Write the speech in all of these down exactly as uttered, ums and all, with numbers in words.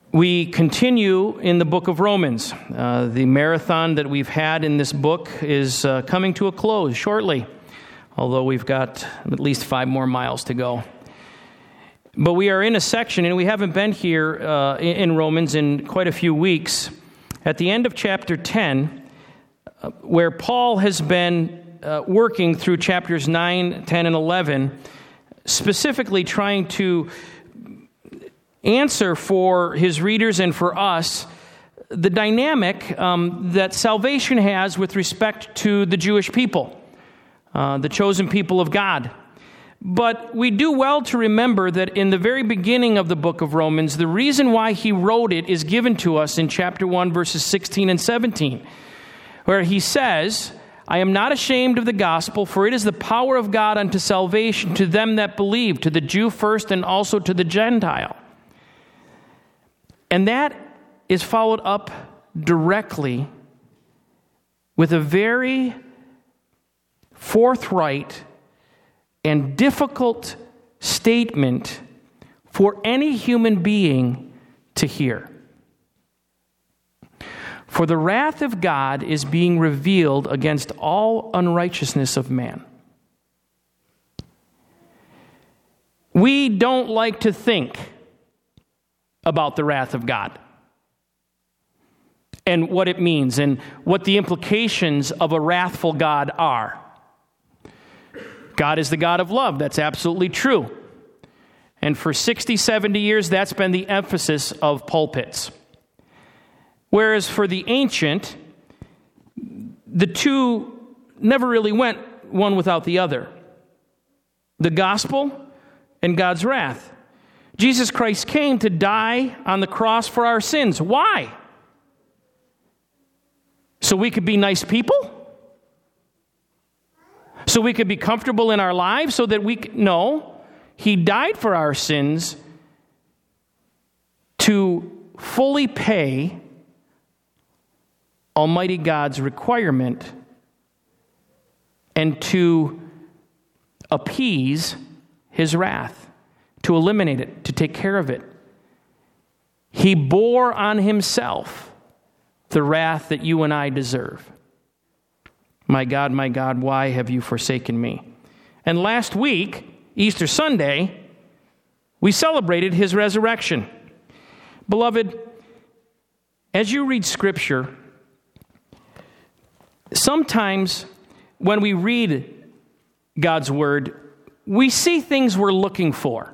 We continue in the book of Romans. Uh, the marathon that we've had in this book is uh, coming to a close shortly, although we've got at least five more miles to go. But we are in a section, and we haven't been here uh, in Romans in quite a few weeks, at the end of chapter ten, uh, where Paul has been uh, working through chapters nine, ten, and eleven, specifically trying to answer for his readers and for us the dynamic um, that salvation has with respect to the Jewish people, uh, the chosen people of God. But we do well to remember that in the very beginning of the book of Romans, the reason why he wrote it is given to us in chapter one, verses sixteen and seventeen, where he says, "I am not ashamed of the gospel, for it is the power of God unto salvation to them that believe, to the Jew first and also to the Gentile." And that is followed up directly with a very forthright and difficult statement for any human being to hear. "For the wrath of God is being revealed against all unrighteousness of man." We don't like to think about the wrath of God and what it means and what the implications of a wrathful God are. God is the God of love. That's absolutely true. And for sixty, seventy years, that's been the emphasis of pulpits. Whereas for the ancient, the two never really went one without the other. The gospel and God's wrath. Jesus Christ came to die on the cross for our sins. Why? So we could be nice people? So we could be comfortable in our lives? So that we could... No. He died for our sins to fully pay Almighty God's requirement and to appease His wrath. To eliminate it, to take care of it. He bore on himself the wrath that you and I deserve. My God, my God, why have you forsaken me? And last week, Easter Sunday, we celebrated his resurrection. Beloved, as you read Scripture, sometimes when we read God's Word, we see things we're looking for.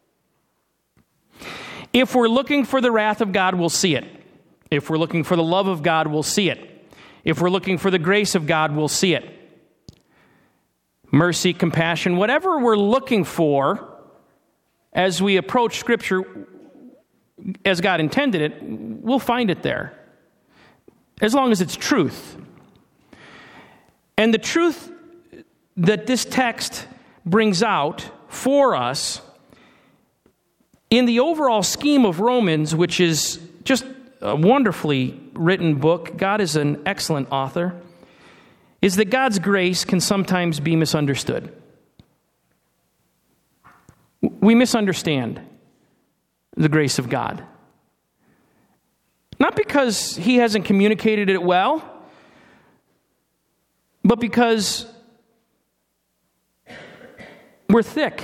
If we're looking for the wrath of God, we'll see it. If we're looking for the love of God, we'll see it. If we're looking for the grace of God, we'll see it. Mercy, compassion, whatever we're looking for as we approach Scripture as God intended it, we'll find it there. As long as it's truth. And the truth that this text brings out for us in the overall scheme of Romans, which is just a wonderfully written book, God is an excellent author, is that God's grace can sometimes be misunderstood. We misunderstand the grace of God. Not because He hasn't communicated it well, but because we're thick.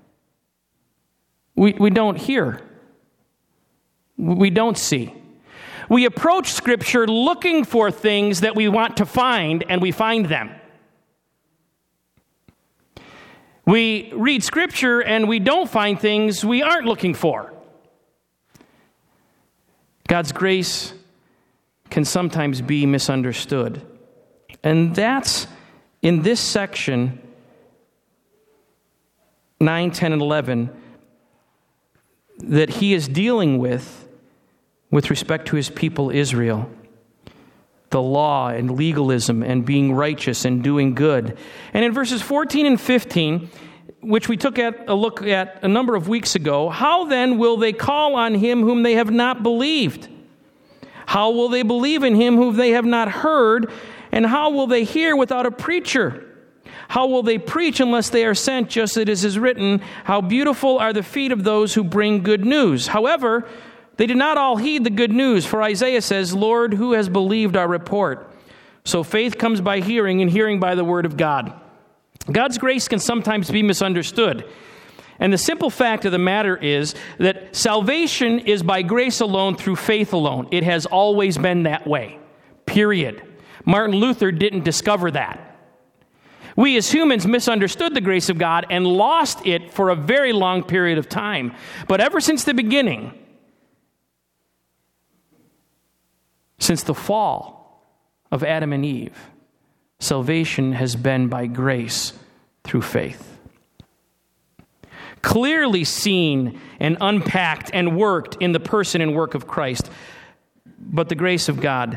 We we don't hear. We don't see. We approach Scripture looking for things that we want to find, and we find them. We read Scripture, and we don't find things we aren't looking for. God's grace can sometimes be misunderstood. And that's in this section, nine, ten, and eleven, that he is dealing with with respect to his people Israel. The law and legalism and being righteous and doing good. And in verses fourteen and fifteen, which we took at a look at a number of weeks ago, how then will they call on him whom they have not believed? How will they believe in him whom they have not heard? And how will they hear without a preacher? How will they preach unless they are sent, just as it is written, how beautiful are the feet of those who bring good news? However, they did not all heed the good news, for Isaiah says, Lord, who has believed our report? So faith comes by hearing, and hearing by the word of God. God's grace can sometimes be misunderstood. And the simple fact of the matter is that salvation is by grace alone, through faith alone. It has always been that way, period. Martin Luther didn't discover that. We as humans misunderstood the grace of God and lost it for a very long period of time. But ever since the beginning, since the fall of Adam and Eve, salvation has been by grace through faith. Clearly seen and unpacked and worked in the person and work of Christ. But the grace of God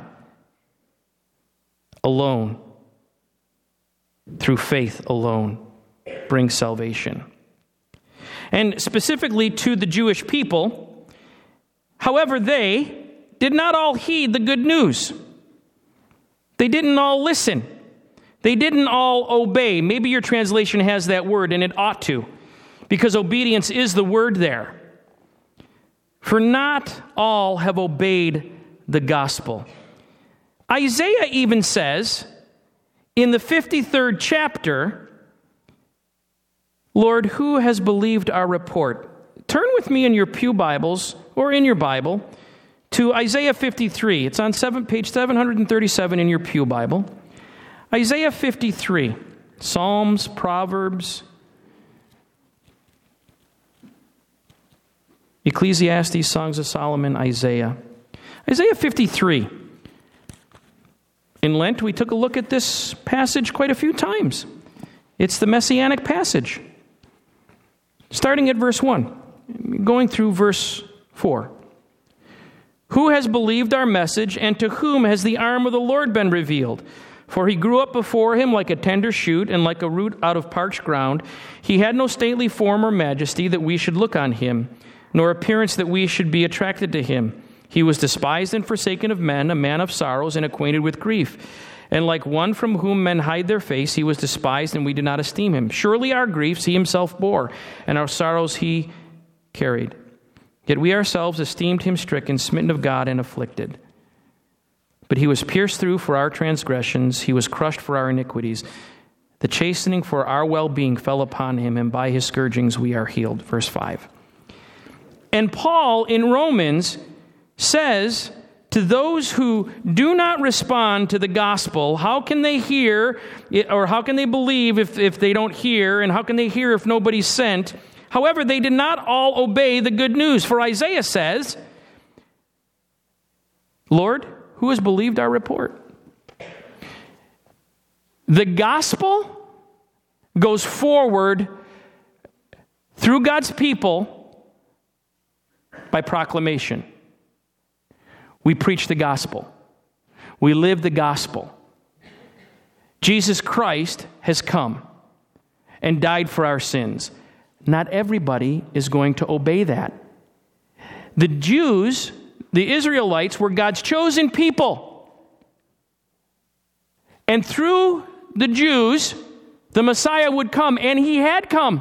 alone, through faith alone, brings salvation. And specifically to the Jewish people, however, they did not all heed the good news. They didn't all listen. They didn't all obey. Maybe your translation has that word, and it ought to, because obedience is the word there. For not all have obeyed the gospel. Isaiah even says in the fifty-third chapter, Lord, who has believed our report? Turn with me in your pew Bibles or in your Bible to Isaiah fifty-three. It's on seven, page seven thirty-seven in your pew Bible. Isaiah fifty-three, Psalms, Proverbs, Ecclesiastes, Songs of Solomon, Isaiah. Isaiah fifty-three. In Lent, we took a look at this passage quite a few times. It's the Messianic passage. Starting at verse one, going through verse four. Who has believed our message, and to whom has the arm of the Lord been revealed? For he grew up before him like a tender shoot, and like a root out of parched ground. He had no stately form or majesty that we should look on him, nor appearance that we should be attracted to him. He was despised and forsaken of men, a man of sorrows and acquainted with grief. And like one from whom men hide their face, he was despised, and we did not esteem him. Surely our griefs he himself bore, and our sorrows he carried. Yet we ourselves esteemed him stricken, smitten of God, and afflicted. But he was pierced through for our transgressions, he was crushed for our iniquities. The chastening for our well-being fell upon him, and by his scourgings we are healed. Verse five. And Paul in Romans says to those who do not respond to the gospel, how can they hear, or how can they believe if, if they don't hear, and how can they hear if nobody's sent? However, they did not all obey the good news. For Isaiah says, Lord, who has believed our report? The gospel goes forward through God's people by proclamation. We preach the gospel. We live the gospel. Jesus Christ has come and died for our sins. Not everybody is going to obey that. The Jews, the Israelites, were God's chosen people. And through the Jews, the Messiah would come, and he had come.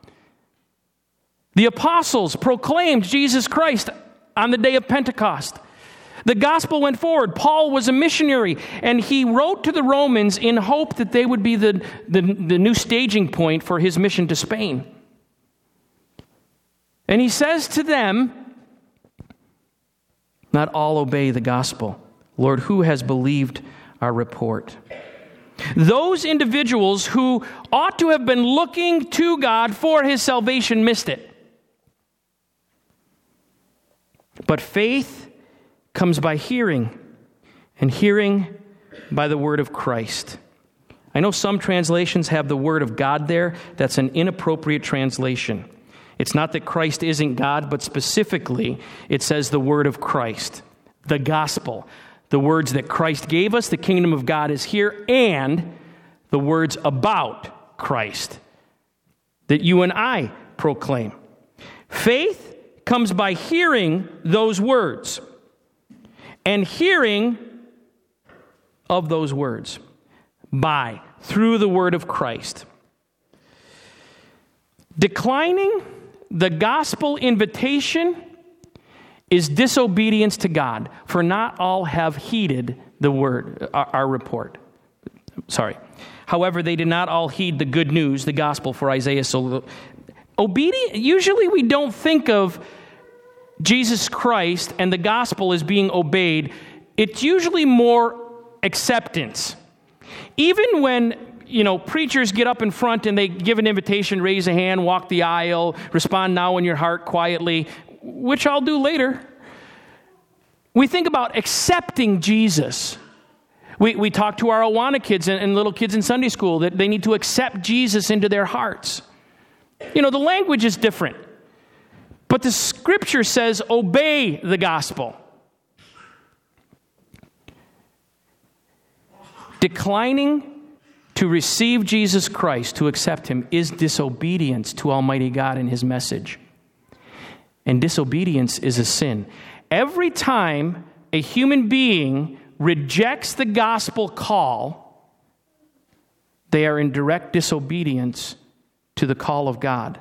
The apostles proclaimed Jesus Christ on the day of Pentecost. The gospel went forward. Paul was a missionary, and he wrote to the Romans in hope that they would be the, the, the new staging point for his mission to Spain. And he says to them, not all obey the gospel. Lord, who has believed our report? Those individuals who ought to have been looking to God for his salvation missed it. But faith comes by hearing, and hearing by the word of Christ. I know some translations have the word of God there. That's an inappropriate translation. It's not that Christ isn't God, but specifically it says the word of Christ, the gospel, the words that Christ gave us, the kingdom of God is here, and the words about Christ that you and I proclaim. Faith comes by hearing those words, and hearing of those words by, through the word of Christ. Declining the gospel invitation is disobedience to God, for not all have heeded the word, our, our report. Sorry. However, they did not all heed the good news, the gospel, for Isaiah so obedient. Usually we don't think of Jesus Christ and the gospel as being obeyed. It's usually more acceptance. Even when, you know, preachers get up in front and they give an invitation, raise a hand, walk the aisle, respond now in your heart quietly, which I'll do later. We think about accepting Jesus. We we talk to our Awana kids and, and little kids in Sunday school that they need to accept Jesus into their hearts. You know, the language is different. But the scripture says, obey the gospel. Declining to receive Jesus Christ, to accept him, is disobedience to Almighty God and his message. And disobedience is a sin. Every time a human being rejects the gospel call, they are in direct disobedience to the call of God.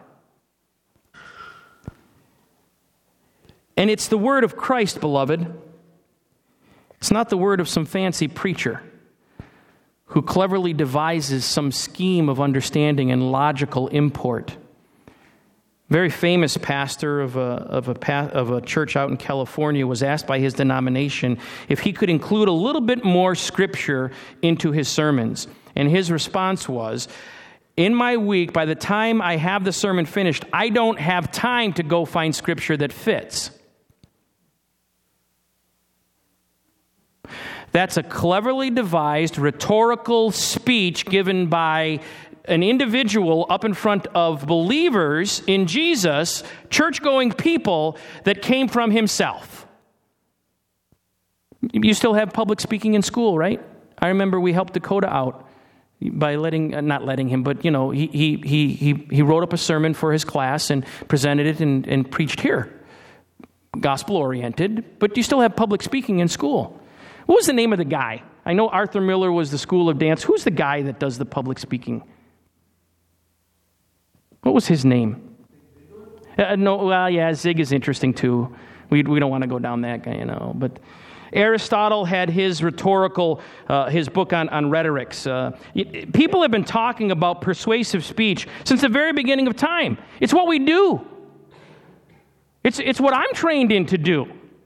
And it's the word of Christ, beloved. It's not the word of some fancy preacher who cleverly devises some scheme of understanding and logical import. Very famous pastor of a, of a, of a church out in California was asked by his denomination if he could include a little bit more scripture into his sermons. And his response was, in my week, by the time I have the sermon finished, I don't have time to go find scripture that fits. That's a cleverly devised rhetorical speech given by an individual up in front of believers in Jesus, church-going people that came from himself. You still have public speaking in school, right? I remember we helped Dakota out by letting, uh, not letting him, but, you know, he he he he he wrote up a sermon for his class and presented it and, and preached here. Gospel-oriented, but you still have public speaking in school. What was the name of the guy? I know Arthur Miller was the School of Dance. Who's the guy that does the public speaking? What was his name? Uh, no, well, yeah, Zig is interesting too. We we don't want to go down that guy, you know. But Aristotle had his rhetorical, uh, his book on, on rhetorics. Uh, people have been talking about persuasive speech since the very beginning of time. It's what we do. It's it's what I'm trained in to do.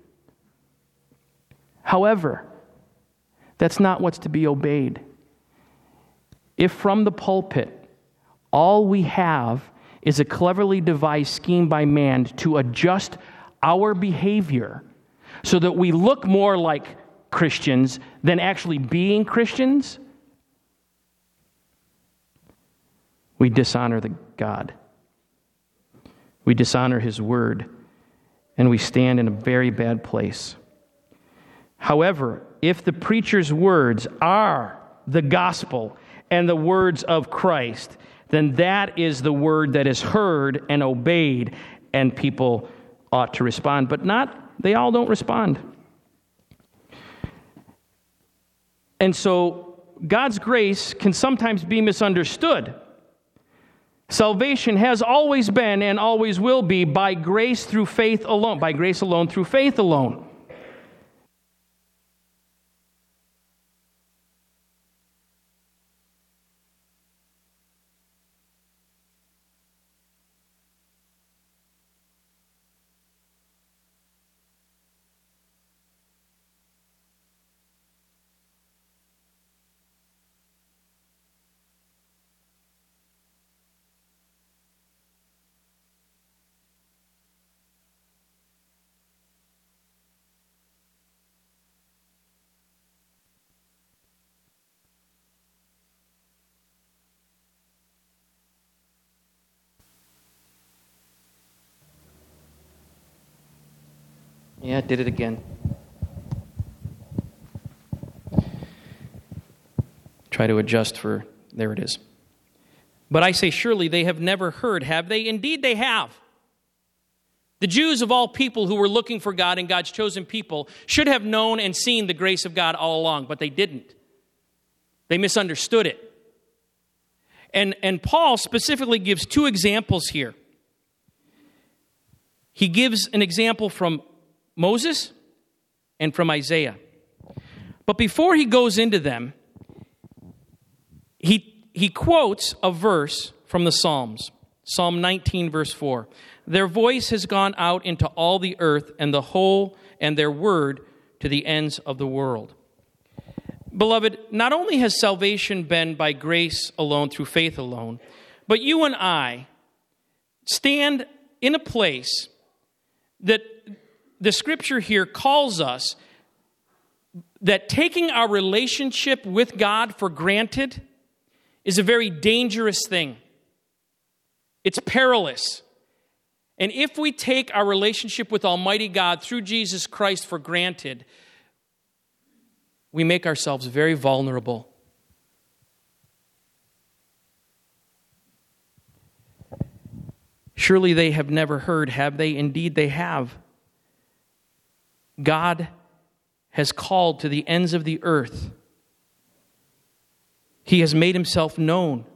However, that's not what's to be obeyed. If from the pulpit all we have is a cleverly devised scheme by man to adjust our behavior so that we look more like Christians than actually being Christians, we dishonor the God. We dishonor his word, and we stand in a very bad place. However, if the preacher's words are the gospel and the words of Christ, then that is the word that is heard and obeyed, and people ought to respond. But not, they all don't respond. And so God's grace can sometimes be misunderstood. Salvation has always been and always will be by grace through faith alone, by grace alone, through faith alone. Yeah, it did it again. Try to adjust for, there it is. But I say, surely they have never heard, have they? Indeed they have. The Jews of all people who were looking for God and God's chosen people should have known and seen the grace of God all along, but they didn't. They misunderstood it. And, and Paul specifically gives two examples here. He gives an example from Moses and from Isaiah. But before he goes into them, he, he quotes a verse from the Psalms. Psalm nineteen, verse four. Their voice has gone out into all the earth, and the whole and their word to the ends of the world. Beloved, not only has salvation been by grace alone, through faith alone, but you and I stand in a place that the scripture here calls us that taking our relationship with God for granted is a very dangerous thing. It's perilous. And if we take our relationship with Almighty God through Jesus Christ for granted, we make ourselves very vulnerable. Surely they have never heard, have they? Indeed they have. God has called to the ends of the earth. He has made himself known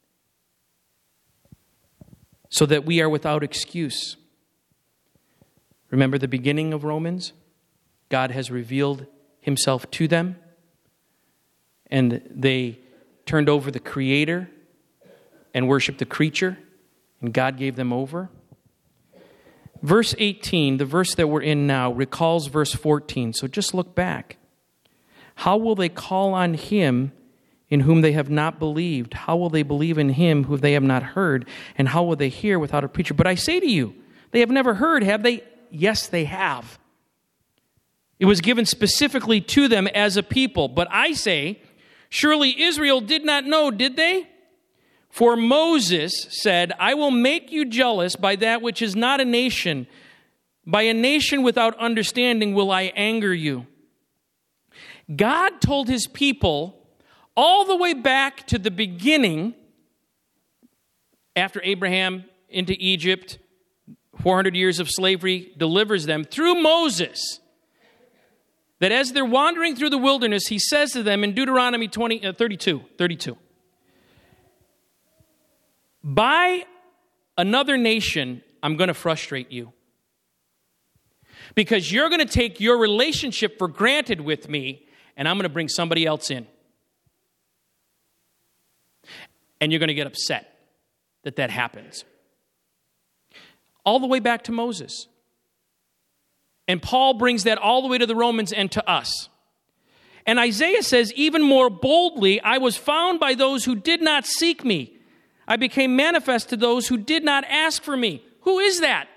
so that we are without excuse. Remember the beginning of Romans? God has revealed himself to them, and they turned over the Creator and worshiped the creature, and God gave them over. Verse eighteen, the verse that we're in now, recalls verse fourteen. So just look back. How will they call on him in whom they have not believed? How will they believe in him whom they have not heard? And how will they hear without a preacher? But I say to you, they have never heard, have they? Yes, they have. It was given specifically to them as a people. But I say, surely Israel did not know, did they? For Moses said, I will make you jealous by that which is not a nation. By a nation without understanding will I anger you. God told his people all the way back to the beginning, after Abraham into Egypt, four hundred years of slavery delivers them, through Moses, that as they're wandering through the wilderness, he says to them in Deuteronomy twenty, uh, thirty-two, thirty-two, by another nation, I'm going to frustrate you. Because you're going to take your relationship for granted with me, and I'm going to bring somebody else in. And you're going to get upset that that happens. All the way back to Moses. And Paul brings that all the way to the Romans and to us. And Isaiah says, even more boldly, I was found by those who did not seek me. I became manifest to those who did not ask for me. Who is that?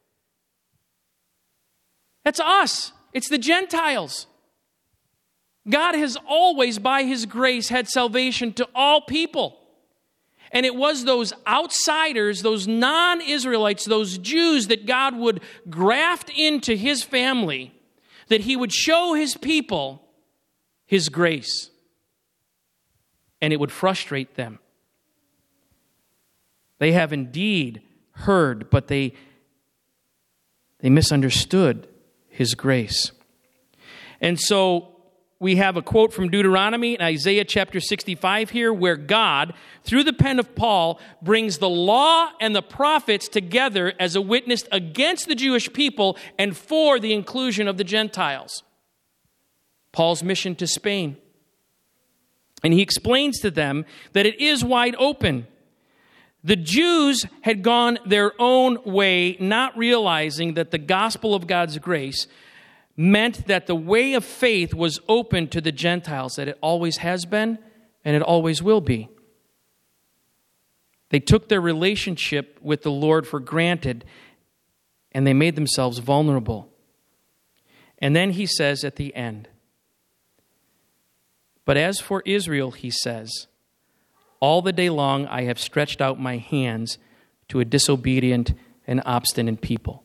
That's us. It's the Gentiles. God has always, by his grace, had salvation to all people. And it was those outsiders, those non-Israelites, those Jews that God would graft into his family, that he would show his people his grace. And it would frustrate them. They have indeed heard, but they, they misunderstood his grace. And so we have a quote from Deuteronomy in Isaiah chapter sixty-five here, where God, through the pen of Paul, brings the law and the prophets together as a witness against the Jewish people and for the inclusion of the Gentiles. Paul's mission to Spain. And he explains to them that it is wide open. The Jews had gone their own way, not realizing that the gospel of God's grace meant that the way of faith was open to the Gentiles, that it always has been and it always will be. They took their relationship with the Lord for granted, and they made themselves vulnerable. And then he says at the end, but as for Israel, he says, all the day long I have stretched out my hands to a disobedient and obstinate people.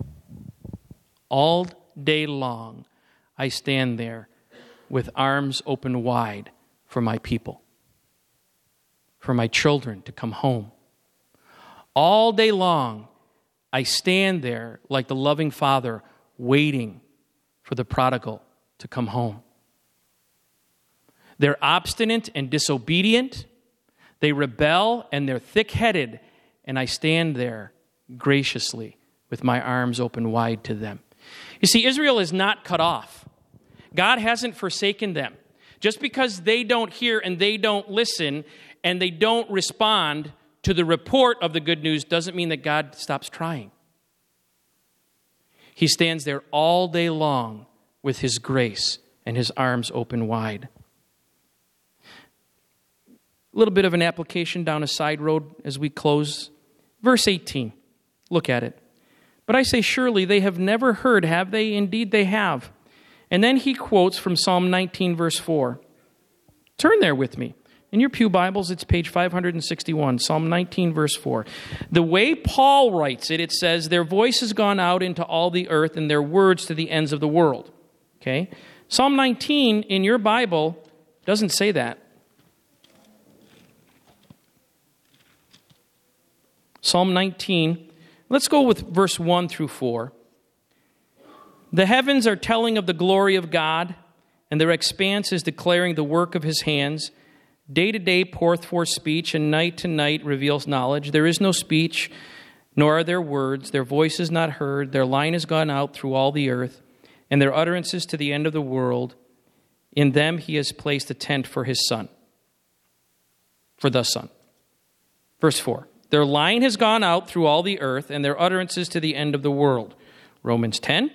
All day long, I stand there with arms open wide for my people, for my children to come home. All day long, I stand there like the loving father waiting for the prodigal to come home. They're obstinate and disobedient. They rebel and they're thick-headed, and I stand there graciously with my arms open wide to them. You see, Israel is not cut off. God hasn't forsaken them. Just because they don't hear and they don't listen and they don't respond to the report of the good news doesn't mean that God stops trying. He stands there all day long with his grace and his arms open wide. A little bit of an application down a side road as we close. Verse eighteen. Look at it. But I say, surely they have never heard, have they? Indeed they have. And then he quotes from Psalm nineteen, verse four. Turn there with me. In your pew Bibles, it's page five hundred sixty-one, Psalm nineteen, verse four. The way Paul writes it, it says, their voice has gone out into all the earth and their words to the ends of the world. Okay? Psalm nineteen in your Bible doesn't say that. Psalm nineteen, let's go with verse one through four. The heavens are telling of the glory of God, and their expanse is declaring the work of his hands. Day to day poureth forth speech, and night to night reveals knowledge. There is no speech, nor are there words. Their voice is not heard. Their line has gone out through all the earth, and their utterances to the end of the world. In them he has placed a tent for his son, for the Son. Verse four. Their line has gone out through all the earth, and their utterances to the end of the world. Romans ten.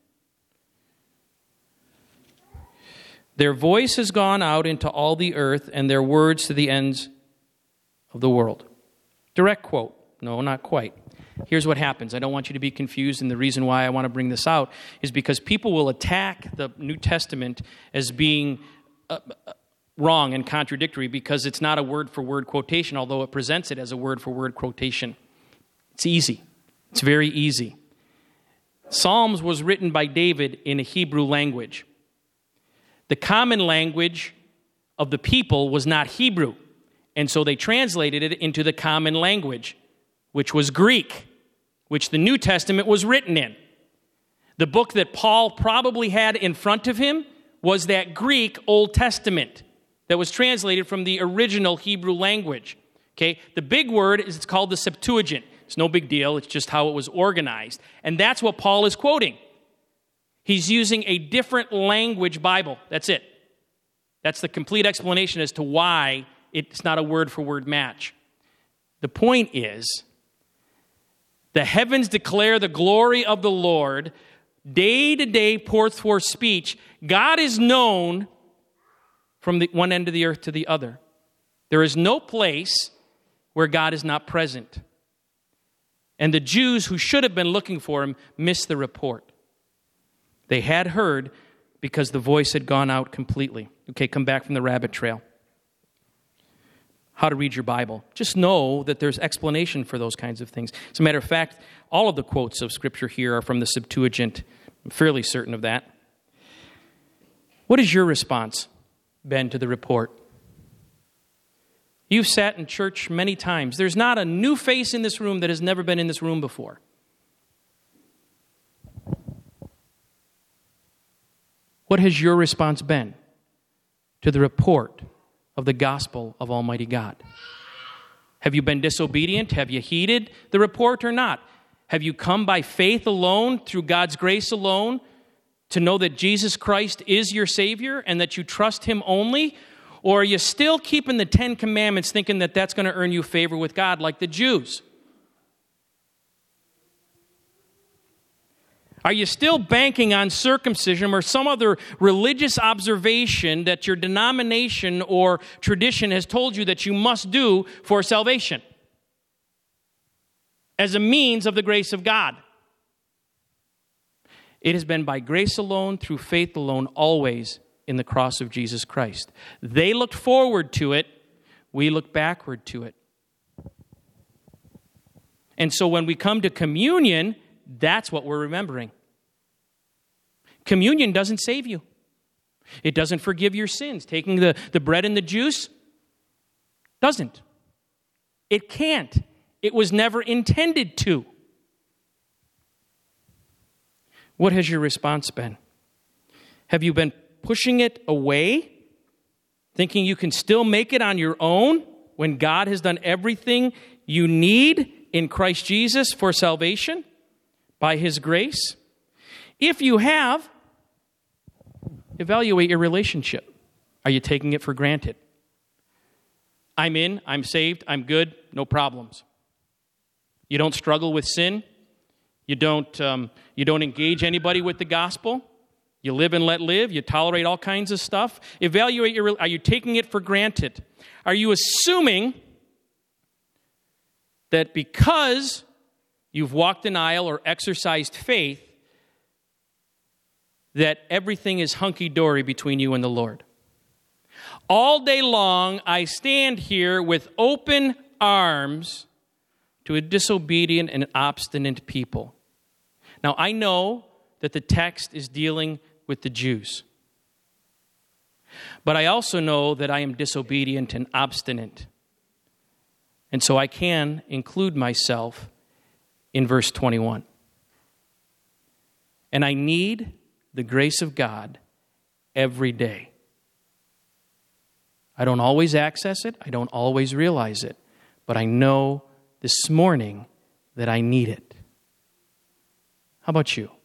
Their voice has gone out into all the earth, and their words to the ends of the world. Direct quote. No, not quite. Here's what happens. I don't want you to be confused, and the reason why I want to bring this out is because people will attack the New Testament as being uh, wrong and contradictory because it's not a word-for-word quotation, although it presents it as a word-for-word quotation. It's easy. It's very easy. Psalms was written by David in a Hebrew language. The common language of the people was not Hebrew, and so they translated it into the common language, which was Greek, which the New Testament was written in. The book that Paul probably had in front of him was that Greek Old Testament that was translated from the original Hebrew language. Okay, the big word is it's called the Septuagint. It's no big deal. It's just how it was organized. And that's what Paul is quoting. He's using a different language Bible. That's it. That's the complete explanation as to why it's not a word-for-word match. The point is, the heavens declare the glory of the Lord. Day to day poureth forth speech. God is known from the one end of the earth to the other. There is no place where God is not present. And the Jews who should have been looking for him missed the report. They had heard because the voice had gone out completely. Okay, come back from the rabbit trail. How to read your Bible. Just know that there's explanation for those kinds of things. As a matter of fact, all of the quotes of Scripture here are from the Septuagint. I'm fairly certain of that. What is your response been to the report? You've sat in church many times. There's not a new face in this room that has never been in this room before. What has your response been to the report of the gospel of Almighty God? Have you been disobedient? Have you heeded the report or not? Have you come by faith alone, through God's grace alone, to know that Jesus Christ is your Savior and that you trust him only? Or are you still keeping the Ten Commandments thinking that that's going to earn you favor with God like the Jews? Are you still banking on circumcision or some other religious observation that your denomination or tradition has told you that you must do for salvation as a means of the grace of God? It has been by grace alone, through faith alone, always in the cross of Jesus Christ. They looked forward to it. We look backward to it. And so when we come to communion, that's what we're remembering. Communion doesn't save you. It doesn't forgive your sins. Taking the, the bread and the juice doesn't. It can't. It was never intended to. What has your response been? Have you been pushing it away, thinking you can still make it on your own when God has done everything you need in Christ Jesus for salvation by his grace? If you have, evaluate your relationship. Are you taking it for granted? I'm in, I'm saved, I'm good, no problems. You don't struggle with sin. You don't, um, you don't engage anybody with the gospel. You live and let live. You tolerate all kinds of stuff. Evaluate your, are you taking it for granted? Are you assuming that because you've walked an aisle or exercised faith, that everything is hunky-dory between you and the Lord? All day long, I stand here with open arms to a disobedient and obstinate people. Now, I know that the text is dealing with the Jews. But I also know that I am disobedient and obstinate. And so I can include myself in verse twenty-one. And I need the grace of God every day. I don't always access it. I don't always realize it. But I know this morning that I need it. How about you?